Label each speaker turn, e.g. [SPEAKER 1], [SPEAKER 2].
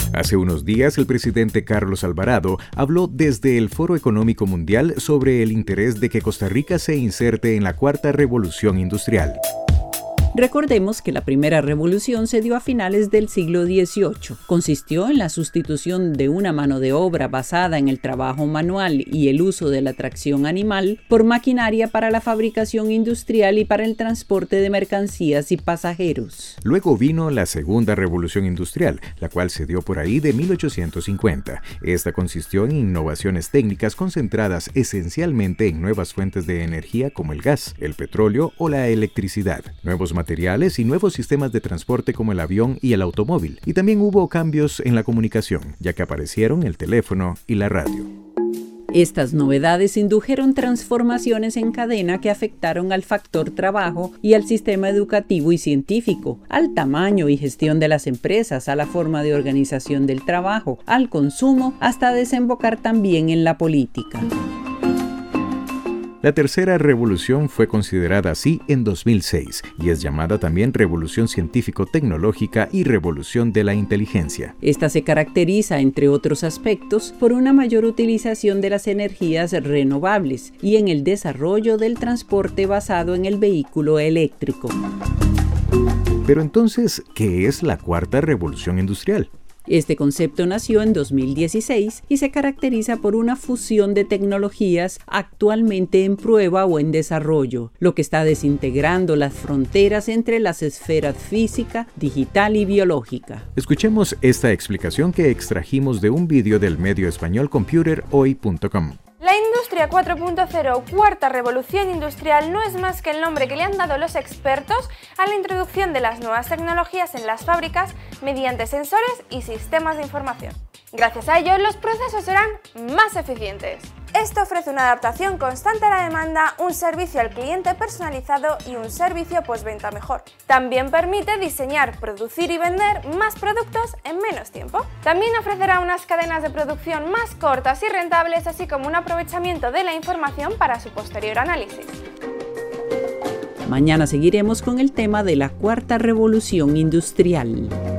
[SPEAKER 1] Hace unos días, el presidente Carlos Alvarado habló desde el Foro Económico Mundial sobre el interés de que Costa Rica se inserte en la cuarta revolución industrial.
[SPEAKER 2] Recordemos que la primera revolución se dio a finales del siglo XVIII. Consistió en la sustitución de una mano de obra basada en el trabajo manual y el uso de la tracción animal por maquinaria para la fabricación industrial y para el transporte de mercancías y pasajeros.
[SPEAKER 1] Luego vino la segunda revolución industrial, la cual se dio por ahí de 1850. Esta consistió en innovaciones técnicas concentradas esencialmente en nuevas fuentes de energía como el gas, el petróleo o la electricidad, nuevos materiales y nuevos sistemas de transporte como el avión y el automóvil. Y también hubo cambios en la comunicación, ya que aparecieron el teléfono y la radio.
[SPEAKER 2] Estas novedades indujeron transformaciones en cadena que afectaron al factor trabajo y al sistema educativo y científico, al tamaño y gestión de las empresas, a la forma de organización del trabajo, al consumo, hasta desembocar también en la política.
[SPEAKER 1] La tercera revolución fue considerada así en 2006 y es llamada también Revolución Científico-Tecnológica y Revolución de la Inteligencia.
[SPEAKER 2] Esta se caracteriza, entre otros aspectos, por una mayor utilización de las energías renovables y en el desarrollo del transporte basado en el vehículo eléctrico.
[SPEAKER 1] Pero entonces, ¿qué es la cuarta revolución industrial?
[SPEAKER 2] Este concepto nació en 2016 y se caracteriza por una fusión de tecnologías actualmente en prueba o en desarrollo, lo que está desintegrando las fronteras entre las esferas física, digital y biológica.
[SPEAKER 1] Escuchemos esta explicación que extrajimos de un vídeo del medio español computerhoy.com.
[SPEAKER 3] La Industria 4.0, cuarta revolución industrial, no es más que el nombre que le han dado los expertos a la introducción de las nuevas tecnologías en las fábricas mediante sensores y sistemas de información. Gracias a ello, los procesos serán más eficientes. Esto ofrece una adaptación constante a la demanda, un servicio al cliente personalizado y un servicio postventa mejor. También permite diseñar, producir y vender más productos en menos tiempo. También ofrecerá unas cadenas de producción más cortas y rentables, así como un aprovechamiento de la información para su posterior análisis.
[SPEAKER 2] Mañana seguiremos con el tema de la cuarta revolución industrial.